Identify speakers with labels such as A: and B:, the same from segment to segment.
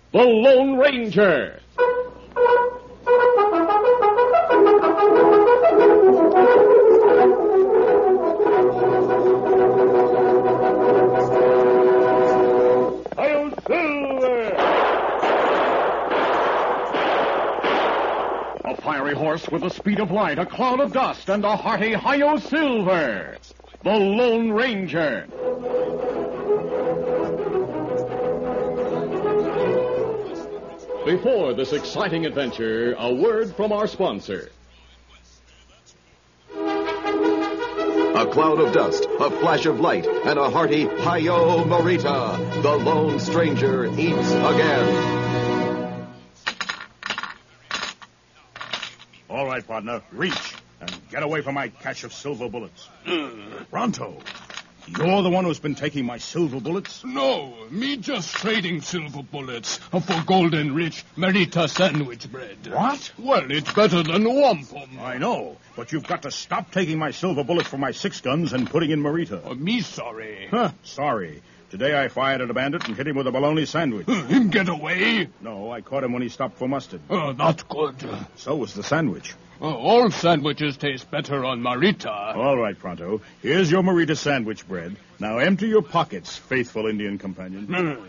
A: The Lone Ranger. Hi-yo, Silver! A fiery horse with the speed of light, a cloud of dust, and a hearty Hi-yo, Silver! The Lone Ranger. Before this exciting adventure, a word from our sponsor.
B: A cloud of dust, a flash of light, and a hearty Hi-yo, Marita. The Lone Stranger eats again.
C: All right, partner, reach and get away from my cache of silver bullets. Pronto. You're the one who's been taking my silver bullets?
D: No, me just trading silver bullets for golden rich Merita sandwich bread.
C: What?
D: Well, it's better than wampum.
C: I know, but you've got to stop taking my silver bullets from my 6 guns and putting in Marita.
D: Me sorry.
C: Sorry. Today I fired at a bandit and hit him with a bologna sandwich.
D: Him get away?
C: No, I caught him when he stopped for mustard.
D: Not good.
C: So was the sandwich.
D: All sandwiches taste better on Marita.
C: All right, Pronto. Here's your Marita sandwich bread. Now empty your pockets, faithful Indian companion.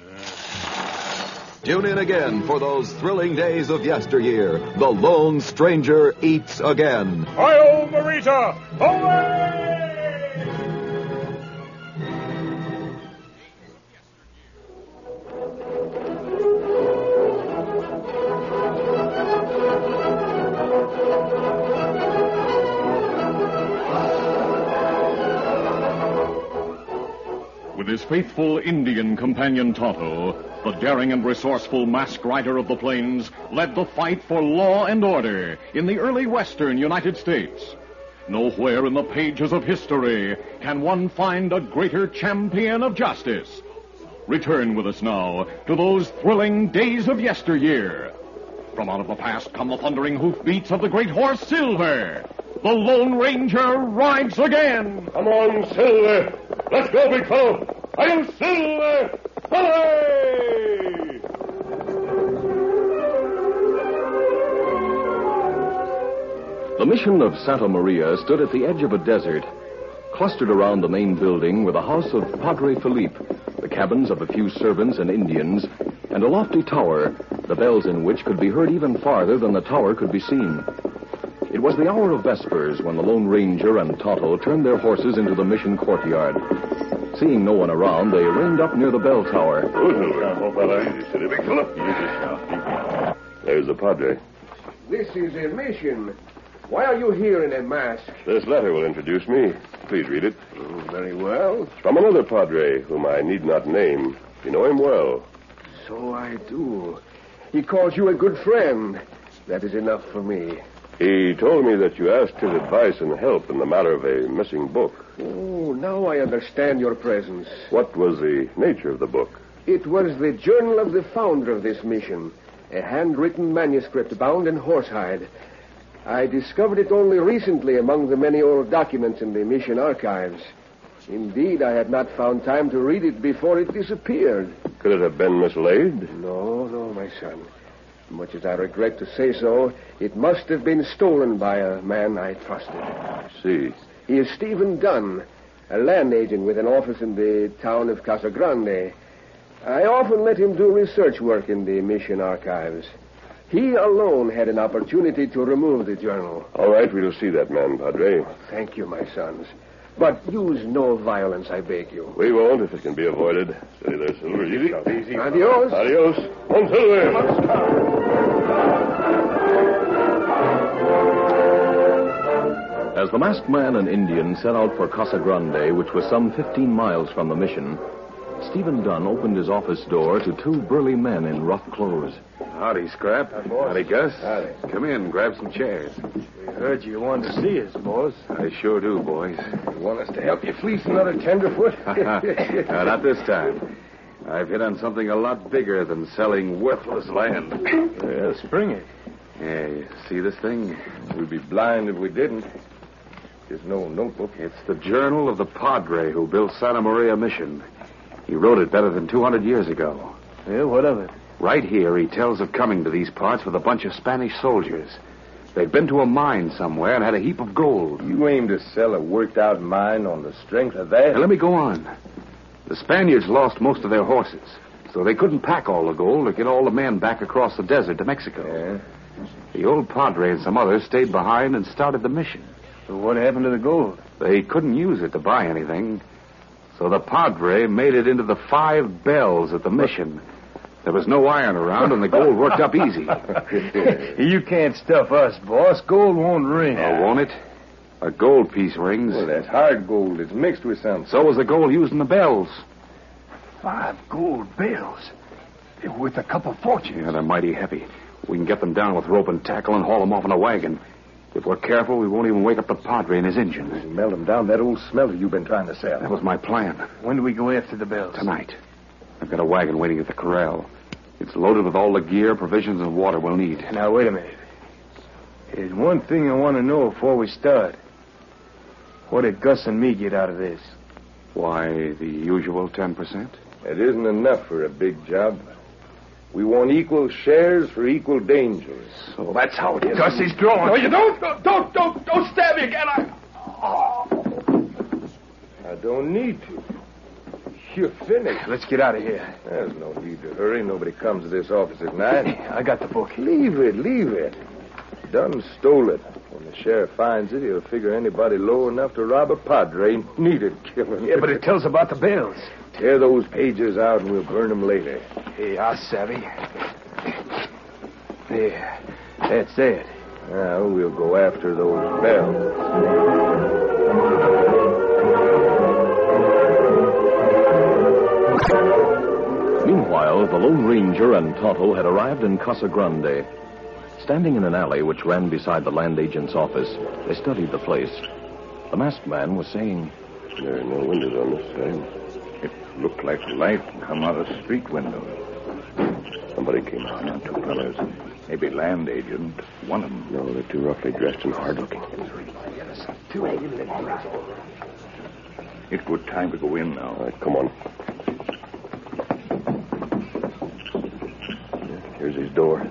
B: Tune in again for those thrilling days of yesteryear. The Lone Stranger eats again.
C: Hi-yo, Marita! Away!
A: With his faithful Indian companion Tonto, the daring and resourceful masked rider of the plains led the fight for law and order in the early western United States. Nowhere in the pages of history can one find a greater champion of justice. Return with us now to those thrilling days of yesteryear. From out of the past come the thundering hoofbeats of the great horse Silver. The Lone Ranger rides again.
E: Come on, Silver. Let's go, big fellow. I'm Silver. Hooray!
A: The mission of Santa Maria stood at the edge of a desert. Clustered around the main building were the house of Padre Felipe, the cabins of a few servants and Indians, and a lofty tower, the bells in which could be heard even farther than the tower could be seen. It was the hour of vespers when the Lone Ranger and Tonto turned their horses into the mission courtyard. Seeing no one around, they reined up near the bell tower.
E: Easy, big fellow. There's the Padre.
F: This is a mission. Why are you here in a mask?
E: This letter will introduce me. Please read it.
F: Very well.
E: From another Padre, whom I need not name. You know him well.
F: So I do. He calls you a good friend. That is enough for me.
E: He told me that you asked his advice and help in the matter of a missing book.
F: Oh, now I understand your presence.
E: What was the nature of the book?
F: It was the journal of the founder of this mission, a handwritten manuscript bound in horsehide. I discovered it only recently among the many old documents in the mission archives. Indeed, I had not found time to read it before it disappeared.
E: Could it have been mislaid?
F: No, my son. Much as I regret to say so, it must have been stolen by a man I trusted.
E: I see.
F: He is Stephen Dunn, a land agent with an office in the town of Casa Grande. I often let him do research work in the mission archives. He alone had an opportunity to remove the journal.
E: All right, we'll see that man, Padre.
F: Thank you, my sons. But use no violence, I beg you.
E: We won't if it can be avoided. Steady there, Silver. Easy.
F: Easy. Adios.
E: Adios. On, Silver.
A: As the masked man and Indian set out for Casa Grande, which was some 15 miles from the mission, Stephen Dunn opened his office door to 2 burly men in rough clothes.
G: Howdy, Scrap. Howdy, Gus.
F: Howdy.
G: Come in, grab some chairs.
F: We heard you wanted to see us, boss.
G: I sure do, boys.
F: You want us to help you fleece another tenderfoot?
G: Not this time. I've hit on something a lot bigger than selling worthless land.
F: Spring it.
G: Yeah, you see this thing?
F: We'd be blind if we didn't. There's no notebook.
G: It's the journal of the Padre who built Santa Maria Mission. He wrote it better than 200 years ago.
F: Yeah, what of it?
G: Right here, he tells of coming to these parts with a bunch of Spanish soldiers. They'd been to a mine somewhere and had a heap of gold.
H: You aim to sell a worked-out mine on the strength of that?
G: Now, let me go on. The Spaniards lost most of their horses, so they couldn't pack all the gold or get all the men back across the desert to Mexico.
H: Yeah?
G: The old Padre and some others stayed behind and started the mission.
H: So what happened to the gold?
G: They couldn't use it to buy anything, so the Padre made it into the 5 bells at the mission. There was no iron around, and the gold worked up easy.
H: You can't stuff us, boss. Gold won't ring.
G: Oh, won't it? A gold piece rings.
H: Well, that's hard gold. It's mixed with something.
G: So was the gold used in the bells.
H: 5 gold bells. They're worth a couple fortunes.
G: Yeah, they're mighty heavy. We can get them down with rope and tackle and haul them off in a wagon. If we're careful, we won't even wake up the Padre and his engines.
H: Melt them down that old smelter you've been trying to sell.
G: That was my plan.
H: When do we go after the bells?
G: Tonight. I've got a wagon waiting at the corral. It's loaded with all the gear, provisions, and water we'll need.
H: Now, wait a minute. There's one thing I want to know before we start. What did Gus and me get out of this?
G: Why, the usual 10%?
H: It isn't enough for a big job. We want equal shares for equal dangers.
G: So that's how it is.
H: Gus is drawn.
E: No, you don't stab me again.
H: I don't need to. You're finished.
I: Let's get out of here.
H: There's no need to hurry. Nobody comes to this office at night.
I: I got the book.
H: Leave it. Dunn stole it. When the sheriff finds it, he'll figure anybody low enough to rob a Padre needed killing.
I: Yeah, but it tells about the bells.
H: Tear those pages out and we'll burn them later.
I: Hey, I savvy. There. That's it.
H: Now we'll go after those bells.
A: Meanwhile, the Lone Ranger and Tonto had arrived in Casa Grande. Standing in an alley which ran beside the land agent's office, they studied the place. The masked man was saying,
H: There are no windows on this side.
J: It looked like light come out of street windows.
H: Somebody came out.
J: Now, 2 fellas. Maybe land agent. One of them.
H: No, they're too roughly dressed and hard-looking.
J: It's good time to go in now.
H: All right, come on. Here's his door.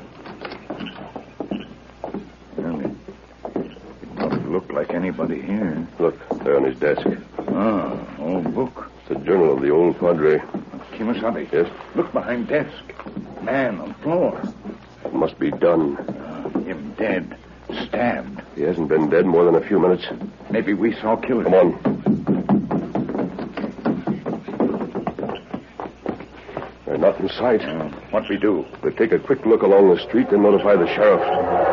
J: Well, it don't look like anybody here.
H: Look, there on his desk.
J: Ah, old book.
H: It's a journal of the old Padre.
J: Kimasabi.
H: Yes?
J: Look behind desk. Man on floor.
H: It must be done.
J: Him dead. Stabbed.
H: He hasn't been dead more than a few minutes.
J: Maybe we saw killers.
H: Come on. They're not in sight.
J: What we do?
H: We'll take a quick look along the street and notify the sheriff.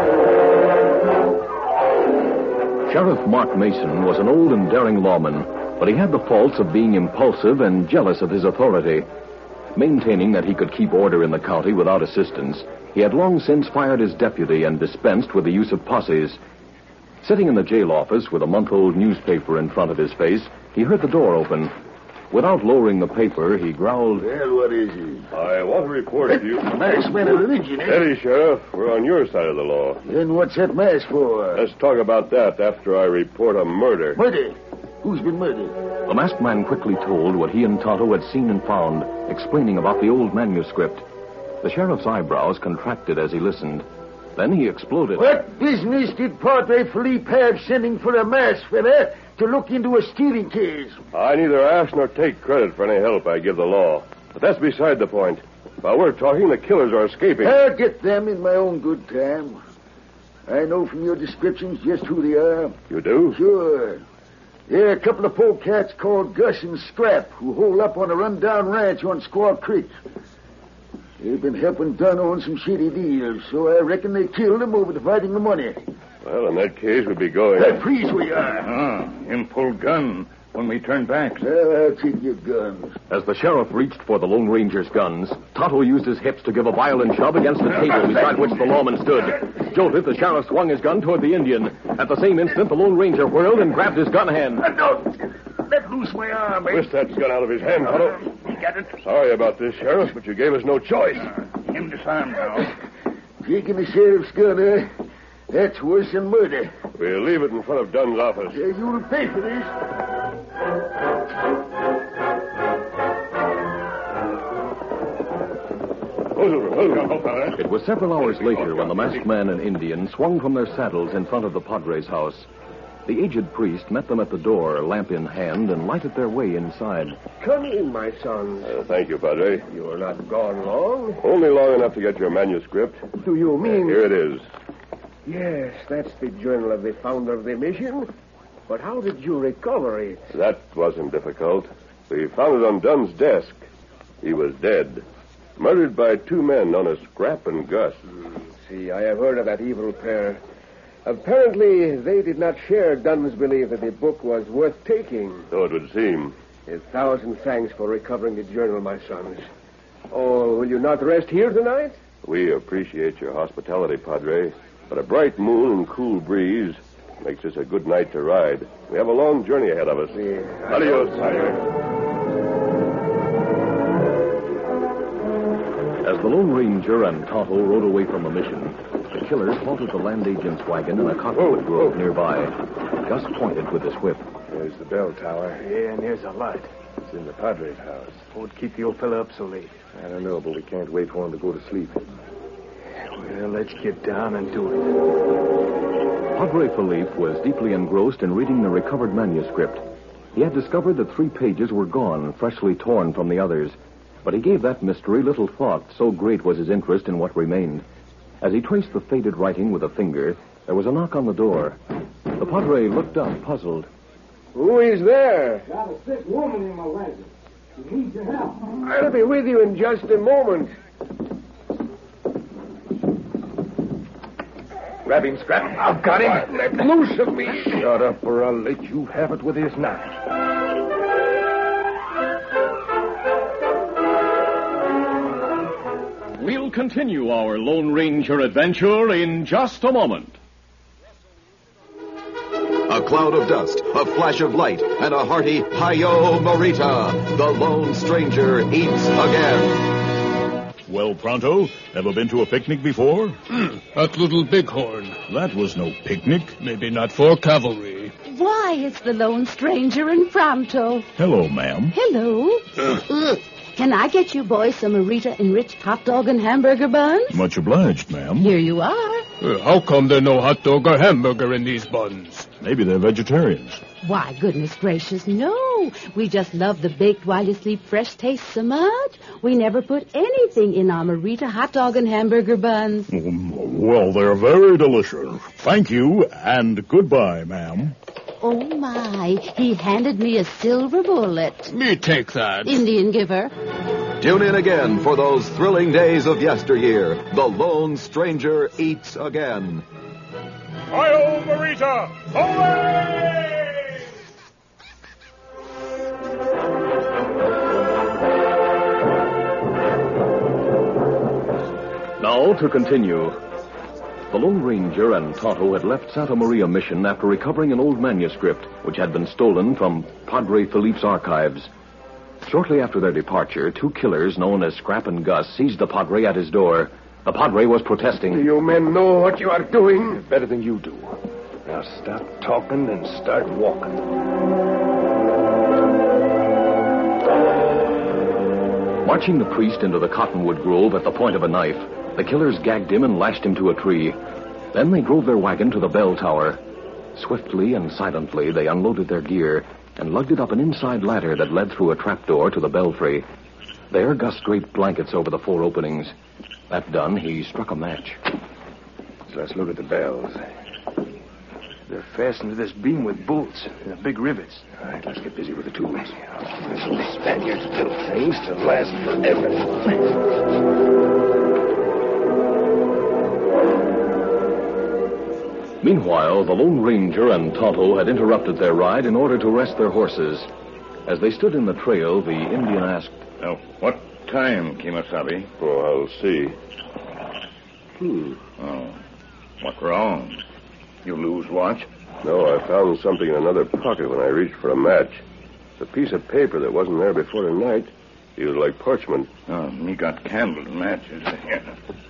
A: Sheriff Mark Mason was an old and daring lawman, but he had the faults of being impulsive and jealous of his authority. Maintaining that he could keep order in the county without assistance, he had long since fired his deputy and dispensed with the use of posses. Sitting in the jail office with a month-old newspaper in front of his face, he heard the door open. Without lowering the paper, he growled,
H: Well, what is it?
E: I want to report to you.
H: Masked man of religion, eh?
E: Steady, Sheriff. We're on your side of the law.
H: Then what's that mask for?
E: Let's talk about that after I report a murder.
H: Murder? Who's been murdered?
A: The masked man quickly told what he and Tonto had seen and found, explaining about the old manuscript. The sheriff's eyebrows contracted as he listened. Then he exploded.
H: What business did Padre Felipe have sending for a masked fella to look into a stealing case?
E: I neither ask nor take credit for any help I give the law. But that's beside the point. While we're talking, the killers are escaping.
H: I'll get them in my own good time. I know from your descriptions just who they are.
E: You do?
H: Sure. They're a couple of polecats called Gus and Scrap who hole up on a rundown ranch on Squaw Creek. They've been helping Dunn on some shady deals, so I reckon they killed him over dividing the money.
E: Well, in that case, we'd be going.
H: Please, we are.
J: Him pulled gun when we turned back.
H: Well, I'll take your guns.
A: As the sheriff reached for the Lone Ranger's guns, Tonto used his hips to give a violent shove against the table beside which the lawman stood. Jolted, the sheriff swung his gun toward the Indian. At the same instant, the Lone Ranger whirled and grabbed his gun hand.
H: Let loose my arm,
E: Twist that gun out of his hand, Tonto.
J: Got it?
E: Sorry about this, Sheriff, but you gave us no choice.
J: Him disarmed now.
H: Taking the sheriff's gun, eh? That's worse than murder.
E: We'll leave it in front of Dunn's office.
H: You'll pay for this.
A: It was several hours later when the masked man and Indian swung from their saddles in front of the Padre's house. The aged priest met them at the door, lamp in hand, and lighted their way inside.
F: Come in, my sons.
E: Thank you, Padre.
F: You are not gone long.
E: Only long enough to get your manuscript.
F: Do you mean...
E: Here it is.
F: Yes, that's the journal of the founder of the mission. But how did you recover it?
E: That wasn't difficult. We found it on Dunn's desk. He was dead. Murdered by two men known as Scrap and Gus.
F: See, I have heard of that evil pair. Apparently, they did not share Dunn's belief that the book was worth taking.
E: So it would seem.
F: 1,000 thanks for recovering the journal, my sons. Oh, will you not rest here tonight?
E: We appreciate your hospitality, Padre. But a bright moon and cool breeze makes this a good night to ride. We have a long journey ahead of us. Adios, Padre.
A: As the Lone Ranger and Tonto rode away from the mission, the killers halted the land agent's wagon in a cottonwood grove nearby. Gus pointed with his whip.
I: There's the bell tower.
J: Yeah, and there's a light.
I: It's in the Padre's house.
J: Won't keep the old fella up so late.
I: I don't know, but we can't wait for him to go to sleep.
J: Well, let's get down and do it.
A: Padre Felipe was deeply engrossed in reading the recovered manuscript. He had discovered that 3 pages were gone, freshly torn from the others. But he gave that mystery little thought, so great was his interest in what remained. As he traced the faded writing with a finger, there was a knock on the door. The Padre looked up, puzzled.
F: Who is there?
K: Got a sick woman in my wagon. She needs your help.
F: I'll be with you in just a moment.
I: Grab him, Scrap. I've got him.
F: Let loose of me.
I: Shut up, or I'll let you have it with this knife.
A: We'll continue our Lone Ranger adventure in just a moment.
B: A cloud of dust, a flash of light, and a hearty Hi-Yo Morita. The Lone Stranger eats again.
C: Well, Pronto, ever been to a picnic before?
D: That little bighorn.
C: That was no picnic.
D: Maybe not for cavalry.
L: Why, it's the Lone Stranger in Pronto.
C: Hello, ma'am.
L: Hello. Can I get you boys some Morita-enriched hot dog and hamburger buns?
C: Much obliged, ma'am.
L: Here you are.
D: How come there's no hot dog or hamburger in these buns?
C: Maybe they're vegetarians.
L: Why, goodness gracious, no. We just love the baked while you sleep fresh taste so much. We never put anything in our Morita hot dog and hamburger buns.
C: Well, they're very delicious. Thank you, and goodbye, ma'am.
L: Oh, my. He handed me a silver bullet.
D: Me take that.
L: Indian giver.
B: Tune in again for those thrilling days of yesteryear. The Lone Stranger eats again.
C: Hi-yo, Morita! Away!
A: Now to continue. The Lone Ranger and Tonto had left Santa Maria Mission after recovering an old manuscript which had been stolen from Padre Felipe's archives. Shortly after their departure, 2 killers known as Scrap and Gus seized the Padre at his door. The Padre was protesting.
F: Do you men know what you are doing?
I: Better than you do. Now stop talking and start walking.
A: Marching the priest into the cottonwood grove at the point of a knife, the killers gagged him and lashed him to a tree. Then they drove their wagon to the bell tower. Swiftly and silently, they unloaded their gear and lugged it up an inside ladder that led through a trapdoor to the belfry. There, Gus draped blankets over the 4 openings. That done, he struck a match.
I: So let's look at the bells. They're fastened to this beam with bolts and big rivets. All right, let's get busy with the tools. Those Spaniards built things to last forever.
A: Meanwhile, the Lone Ranger and Tonto had interrupted their ride in order to rest their horses. As they stood in the trail, the Indian asked,
J: Now, what time, Kemosabe?
E: Oh, I'll see.
J: Oh, what's wrong? You lose watch?
E: No, I found something in another pocket when I reached for a match. It's a piece of paper that wasn't there before tonight. It was like parchment.
J: Oh, me got candles and matches here.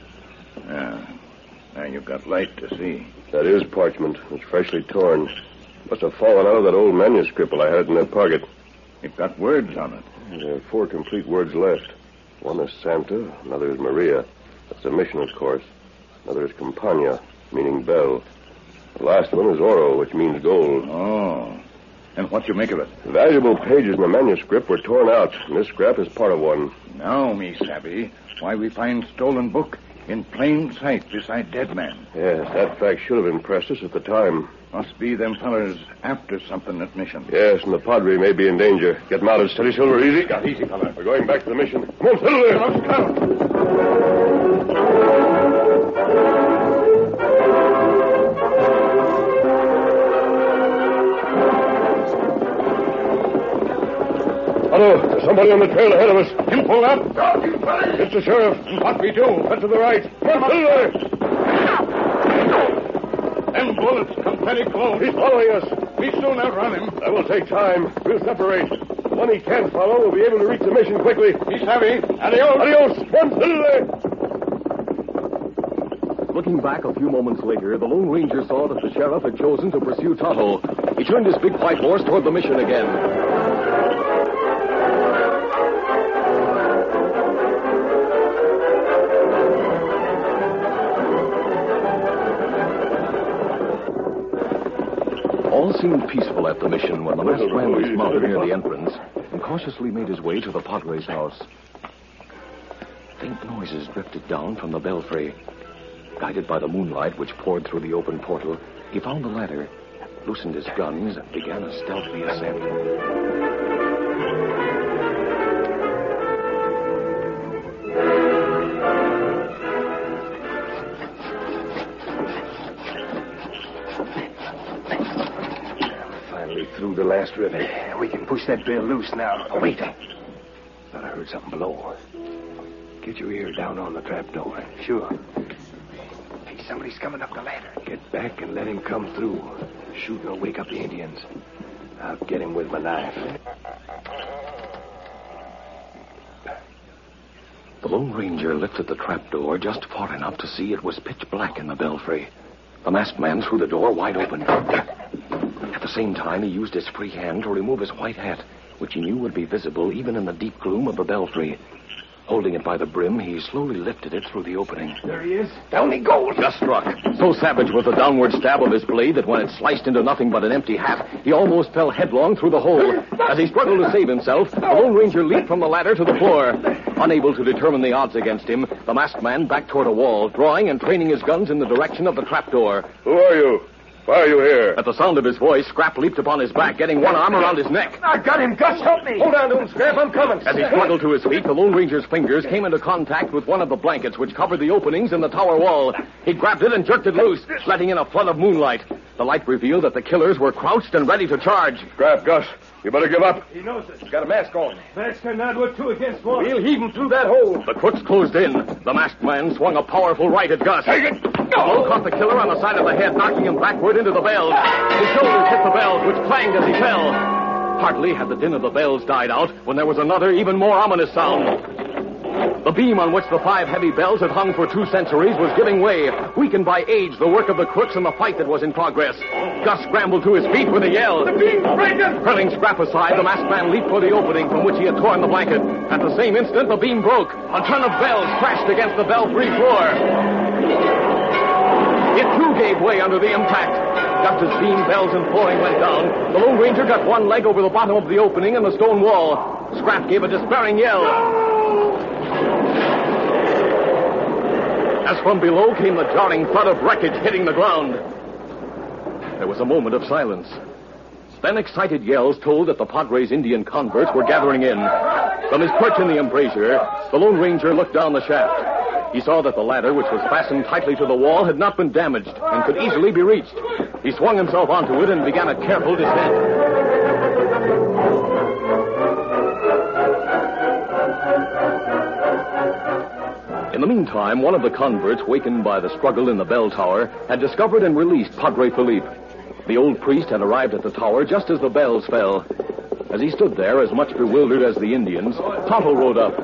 J: Now you've got light to see.
E: That is parchment. It's freshly torn. Must have fallen out of that old manuscript while I had it in that pocket.
J: It's got words on it.
E: There are 4 complete words left. One is Santa, another is Maria. That's a mission, of course. Another is Campagna, meaning bell. The last one is oro, which means gold.
G: Oh. And what you make of it?
E: The valuable pages in the manuscript were torn out, and this scrap is part of one.
G: Now me savvy why we find stolen book in plain sight beside dead man.
E: Yes, that fact should have impressed us at the time.
G: Must be them fellers after something at mission.
E: Yes, and the Padre may be in danger. Get mounted, steady, Silver, easy.
G: Yeah, easy, fella.
E: We're going back to the mission. Come on, Silver.
G: Let's go.
E: Otto, there's somebody on the trail ahead of us.
G: Him pull up.
E: It's the sheriff.
G: What we do?
E: Cut to the right. Come on, Silver.
G: Them bullets come pretty close.
E: He's following us.
G: We soon outrun him.
E: That will take time. We'll separate. The one he can't follow will be able to reach the mission quickly.
G: He's heavy. Adios.
E: Adios. One, Silver.
A: Looking back a few moments later, the Lone Ranger saw that the sheriff had chosen to pursue Tonto. He turned his big white horse toward the mission again. All seemed peaceful at the mission when the masked man dismounted near the entrance and cautiously made his way to the Padre's house. Faint noises drifted down from the belfry. Guided by the moonlight which poured through the open portal, he found the ladder, loosened his guns, and began a stealthy ascent.
I: Through the last rivet. We can push that bell loose now. Oh, wait. Thought I heard something below. Get your ear down on the trapdoor. Sure. Hey, somebody's coming up the ladder. Get back and let him come through. Shoot or wake up the Indians. I'll get him with my knife.
A: The Lone Ranger lifted the trapdoor just far enough to see it was pitch black in the belfry. The masked man threw the door wide open. At the same time, he used his free hand to remove his white hat, which he knew would be visible even in the deep gloom of the belfry. Holding it by the brim, he slowly lifted it through the opening.
I: There he is. Down he goes.
A: Just struck. So savage was the downward stab of his blade that when it sliced into nothing but an empty hat, he almost fell headlong through the hole. As he struggled to save himself, the Lone Ranger leaped from the ladder to the floor. Unable to determine the odds against him, the masked man backed toward a wall, drawing and training his guns in the direction of the trapdoor.
E: Who are you? Why are you here?
A: At the sound of his voice, Scrap leaped upon his back, getting one arm around his neck.
I: I got him. Gus, help me.
E: Hold on to him, Scrap. I'm coming.
A: As he struggled to his feet, the Lone Ranger's fingers came into contact with one of the blankets which covered the openings in the tower wall. He grabbed it and jerked it loose, letting in a flood of moonlight. The light revealed that the killers were crouched and ready to charge.
E: Scrap, Gus, you better give up.
K: He knows it.
E: He's got a mask on.
K: Mask or not, we're 2 against 1.
E: We'll heave him through that hole.
A: The crooks closed in. The masked man swung a powerful right at Gus.
E: Take it.
A: The blow caught the killer on the side of the head, knocking him backward into the bells. His shoulders hit the bells, which clanged as he fell. Hardly had the din of the bells died out when there was another, even more ominous sound. The beam on which the 5 heavy bells had hung for 2 centuries was giving way, weakened by age, the work of the crooks, and the fight that was in progress. Gus scrambled to his feet with a yell.
K: The beam's breaking!
A: Hurling Scrap aside, the masked man leaped for the opening from which he had torn the blanket. At the same instant, the beam broke. A ton of bells crashed against the belfry floor. It too gave way under the impact. Just as beam, bells, and flooring went down, the Lone Ranger got one leg over the bottom of the opening in the stone wall. Scrap gave a despairing yell. As from below came the jarring thud of wreckage hitting the ground. There was a moment of silence. Then excited yells told that the Padre's Indian converts were gathering in. From his perch in the embrasure, the Lone Ranger looked down the shaft. He saw that the ladder, which was fastened tightly to the wall, had not been damaged and could easily be reached. He swung himself onto it and began a careful descent. In the meantime, one of the converts, wakened by the struggle in the bell tower, had discovered and released Padre Felipe. The old priest had arrived at the tower just as the bells fell. As he stood there, as much bewildered as the Indians, Tonto rode up.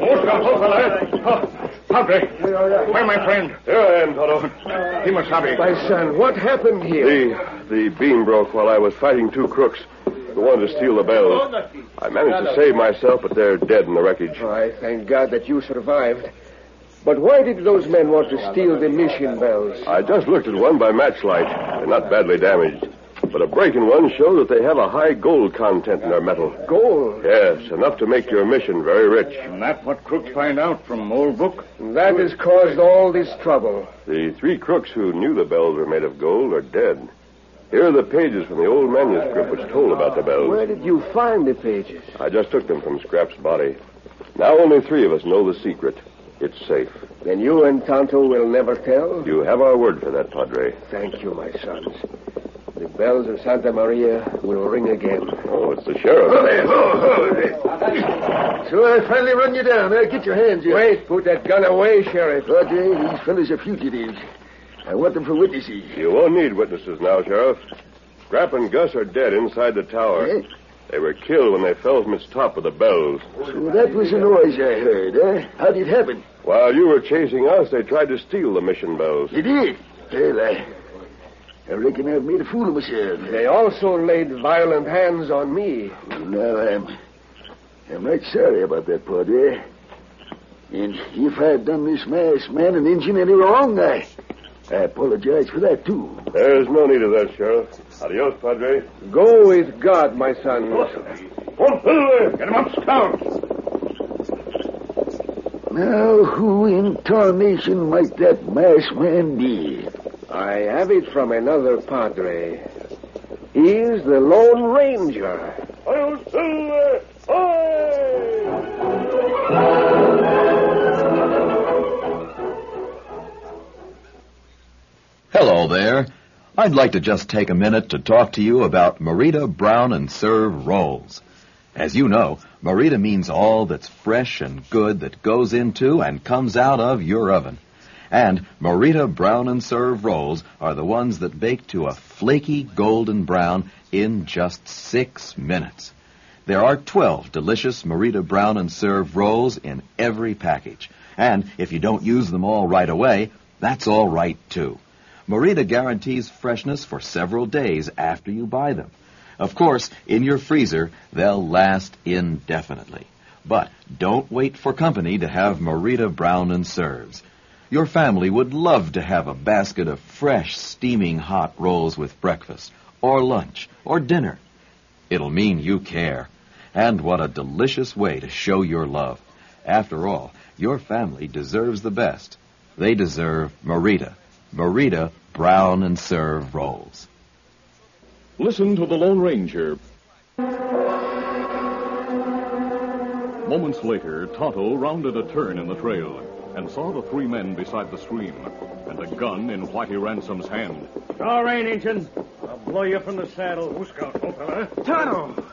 G: Padre, where my friend?
E: Here I am, Tonto.
G: Kimasabi.
F: My son, what happened here?
E: The beam broke while I was fighting 2 crooks. who wanted to steal the bells. I managed to save myself, but they're dead in the wreckage.
F: Oh, I thank God that you survived. But why did those men want to steal the mission bells?
E: I just looked at one by matchlight. They're not badly damaged. But a break in one showed that they have a high gold content in their metal.
F: Gold?
E: Yes, enough to make your mission very rich.
C: And that's what crooks find out from old book?
F: That has caused all this trouble.
E: The 3 crooks who knew the bells were made of gold are dead. Here are the pages from the old manuscript which told about the bells.
F: Where did you find the pages?
E: I just took them from Scrap's body. Now only 3 of us know the secret. It's safe.
F: Then you and Tonto will never tell?
E: You have our word for that, Padre.
F: Thank you, my sons. The bells of Santa Maria will ring again.
E: Oh, it's the sheriff.
H: So I finally run you down. Get your hands up.
F: Wait, put that gun away, Sheriff.
H: Padre, these fellas are fugitives. I want them for witnesses.
E: You won't need witnesses now, Sheriff. Scrap and Gus are dead inside the tower.
H: Eh?
E: They were killed when they fell from its top with the bells.
H: So that was the noise I heard, eh? How did it happen?
E: While you were chasing us, they tried to steal the mission bells.
H: They did? Well, I reckon I've made a fool of myself.
F: They also laid violent hands on me.
H: Now, I'm right sorry about that, Padre. And if I've done this masked man and Injun any wrong, I apologize for that, too.
E: There's no need of that, Sheriff. Adios, Padre.
F: Go with God, my son.
C: Get him up, Scout.
H: Now, who in tarnation might that masked man be?
F: I have it from another Padre. He's the Lone Ranger.
B: Hello there. I'd like to just take a minute to talk to you about Merita Brown and Serve rolls. As you know, Merita means all that's fresh and good that goes into and comes out of your oven. And Merita Brown and Serve rolls are the ones that bake to a flaky golden brown in just 6 minutes. There are 12 delicious Merita Brown and Serve rolls in every package. And if you don't use them all right away, that's all right, too. Merita guarantees freshness for several days after you buy them. Of course, in your freezer, they'll last indefinitely. But don't wait for company to have Merita Brown and Serves. Your family would love to have a basket of fresh, steaming hot rolls with breakfast, or lunch, or dinner. It'll mean you care. And what a delicious way to show your love. After all, your family deserves the best. They deserve Merita. Merita Brown and Serve rolls.
A: Listen to the Lone Ranger. Moments later, Tonto rounded a turn in the trail and saw the 3 men beside the stream and a gun in Whitey Ransom's hand.
K: All right, Injun. I'll blow you from the saddle.
C: Who's Scout, old fella?
K: Tonto!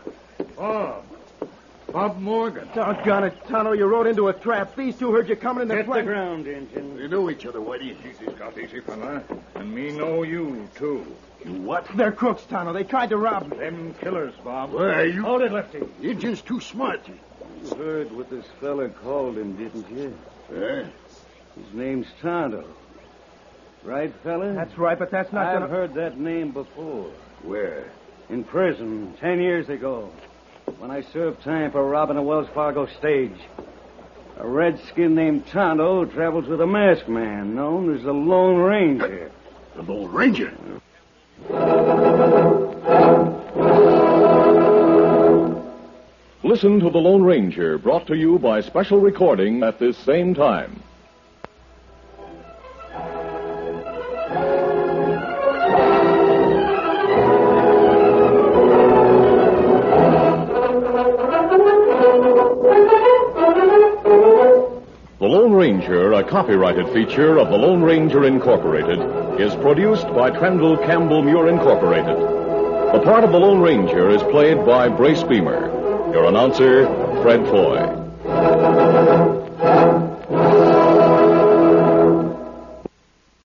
C: Bob Morgan.
K: Doggone it, Tonto. You rode into a trap. These 2 heard you coming in the
C: Hit
K: flank.
C: the ground, Injun.
H: We know each other, Whitey.
C: Easy, Scout, easy, fella. And me know you, too.
H: You what?
K: They're crooks, Tonto. They tried to rob me.
C: Them killers, Bob.
H: Why, you...
C: Hold it, Lefty.
H: The Injun's too smart.
K: You heard what this fella called him, didn't you?
H: Eh?
K: His name's Tonto. Right, fella?
M: That's right, but that's not
K: I've heard that name before.
H: Where?
K: In prison, 10 years ago, when I served time for robbing a Wells Fargo stage. A redskin named Tonto travels with a masked man known as the Lone Ranger.
H: The Lone Ranger?
A: Listen to the Lone Ranger, brought to you by special recording at this same time. The Lone Ranger, a copyrighted feature of the Lone Ranger Incorporated, is produced by Trendle Campbell Muir Incorporated. The part of the Lone Ranger is played by Brace Beamer. Your announcer, Fred Foy.